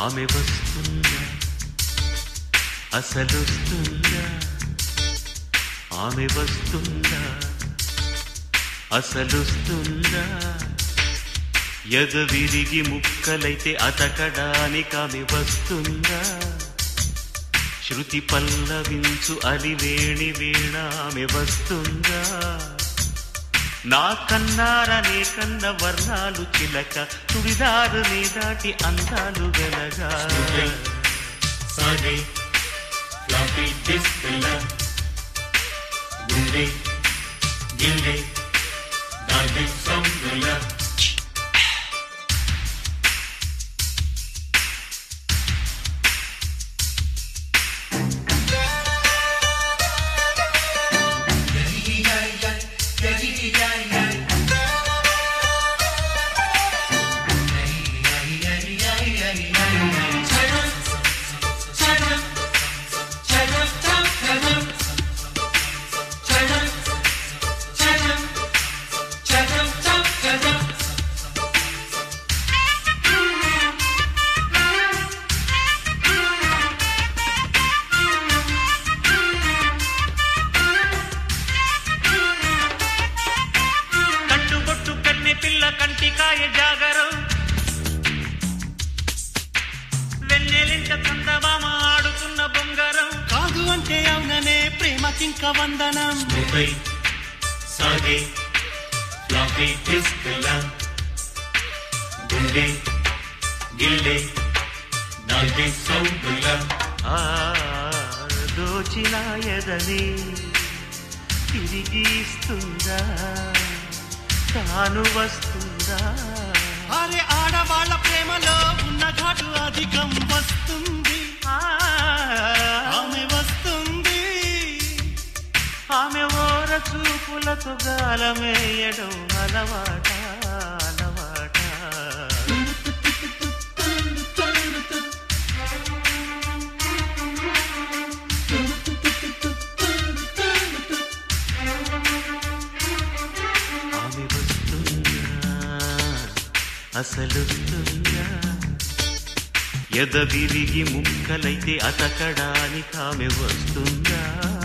ఆమె వస్తుందా అసలొస్తుందా ఆమె వస్తుందా అసలొస్తుందా ఎగవిరిగి ముక్కలైతే అతకడానికి ఆమె వస్తుందా శృతి పల్లవించు అలివేణి వీణ ఆమె వస్తుందా నా కన్నారనే కన్న వర్ణాలు చిలక చుడిదారు నీ దాటి అందాలు వెలగా సాగే ఫ్లాపీ డిస్క్ గుండె గిల్లె దాల్బి సౌండ్ కంటికాయ జాగరం వెన్నెలింట చందమామ ఆడుతున్న బొంగరం కాదు అంటే అవుననే ప్రేమకింక వందనం సాగే ఫ్లాపీ డిస్క్ గుండె గిల్లె దాల్బి సౌండ్ దోచిన ఎదని తిరిగి ఇస్తుందా తాను వస్తుందా అరే ఆడవాళ్ళ ప్రేమలో ఉన్న ఘాటు అధికం వస్తుంది ఆమె వస్తుంది ఆమె ఓర చూపులతో గాలమేయడం అలవాట అలవాట ఆమె వస్తుందా అసలొస్తుందా ఎదవిరిగి ముక్కలైతే అతకడానికి ఆమె వస్తుందా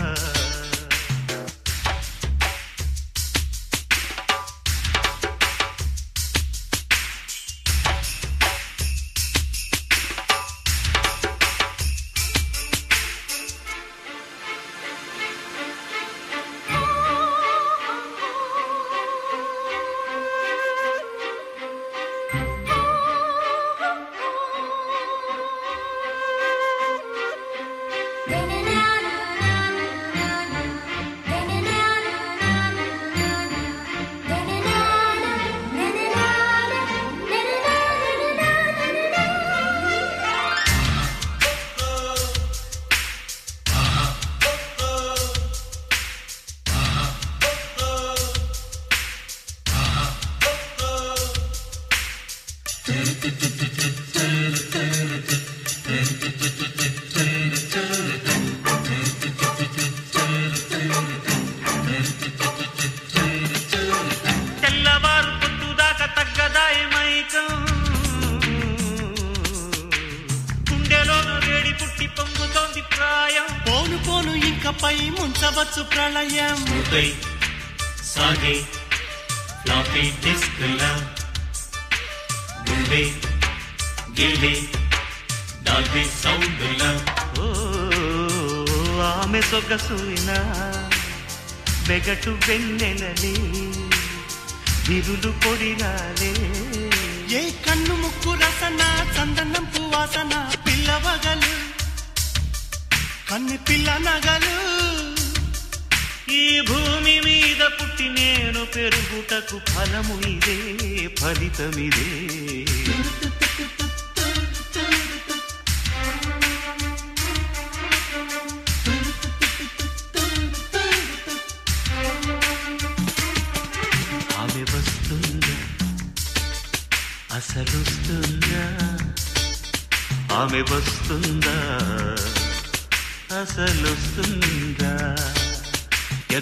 తెల్లవారు పొద్దుదాకా తగ్గదాయి మైకం గుండెలోన వేడి పుట్టి పొంగుతోంది ప్రాయం పోను పోను ఇంకపై ముంచవచ్చు ప్రళయం సాగే ఫ్లాపీ డిస్క్ గుండె గిల్లె దాల్బి సౌండ్ ఆమె సొగసునా బెగటు వెన్నెలలి విరులు పొడిగాలే ఏ కన్ను ముక్కు రసన చందనం పువాసన పిల్లవగలు కన్ని పిల్ల నగలు ఈ భూమి మీద పుట్టి నేను పెరుగుటకు ఫలము ఇదే ఫలితమిదే ఆమె వస్తుందా అసలొస్తుందా ఆమె వస్తుందా అసలొస్తుందా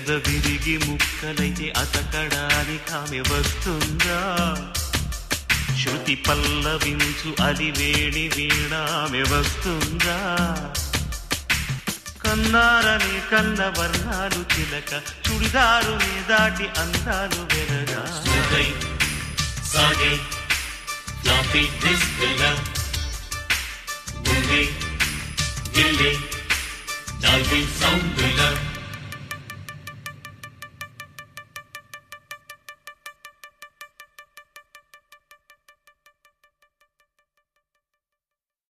ఎదవిరిగి ముక్కలైతే అతకడానికి ఆమె వస్తుందా శృతి పల్లవించు అలివేణి వీణామె వస్తుందా కన్నారని కన్న వర్ణాలు చిలక చుడిదారుని దాటి అందాలు వెలగా Sugoi, sage, floppy disk love. Boogie, gilly, Dolby sound love.